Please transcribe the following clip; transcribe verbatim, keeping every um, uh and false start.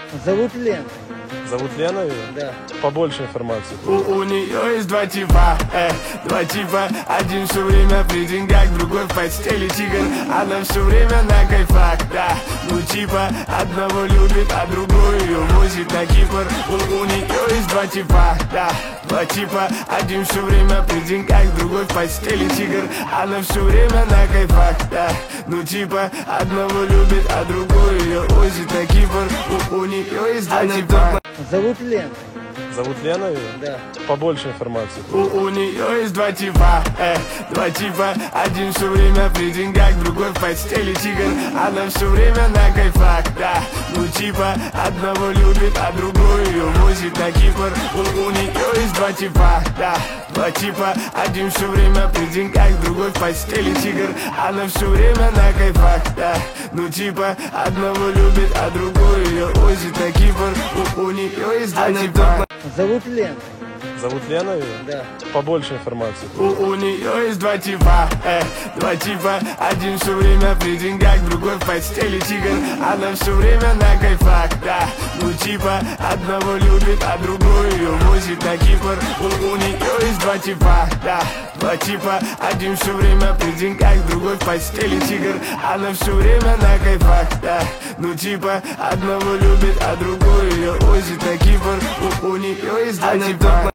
Зовут Лена. Зовут Лена ее? Да. Побольше информации. У, у нее есть два типа, э, два типа. Один все время при деньгах, другой в постели тигр. Она все время на кайфах, да. Ну типа, одного любит, а другой ее возит на Кипр. У, у нее есть два типа, да. Два типа, один все время при деньгах, другой в постели тигр. Она все время на кайфах, да. Ну типа, одного любит, а другой ее возит на Кипр. У, у нее есть два типа. Зовут Лена. Зовут Лена ее? Да. Побольше информации. У, у нее есть два типа, э, два типа. Один все время при деньгах, другой в постели тигр. Она все время на кайфах, да. Ну типа, одного любит, а другой ее возит на Кипр. У, у нее есть два типа, да. Два типа, один все время при деньгах, другой в постели тигр. Она все время на кайфах, да. Ну типа, одного любит, а другой ее возит на Кипр. У, у нее есть два типа. Зовут Лена. Зовут Лена ее? Да. Побольше информации. У, у нее есть два типа, э, два типа. Один все время при деньгах, другой в постели тигр. Она все время на кайфах, да. Ну типа, одного любит, а другой ее возит на Кипр. У, у нее есть два типа, да. Два типа, один все время при деньгах, другой в постели тигр. Она все время на кайфах, да. Ну типа, одного любит, а другой ее возит на Кипр. У, у нее есть два типа.